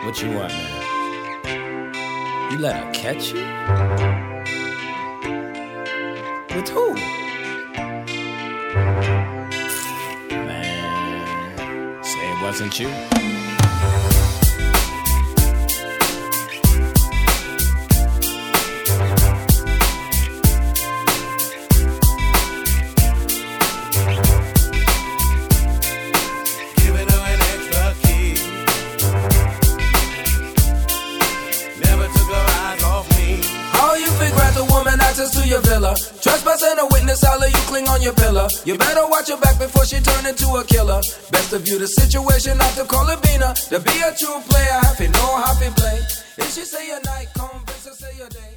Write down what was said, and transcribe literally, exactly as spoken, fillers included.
What you want, man? You let her catch you? With who? Man, say it wasn't you. To your villa, trespassing a witness, I'll let you cling on your pillar. You better watch your back before she turn into a killer. Best to view the situation, not to call her Bina. To be a true player, have to know how to play. If she say a night, come, bitch, say a day.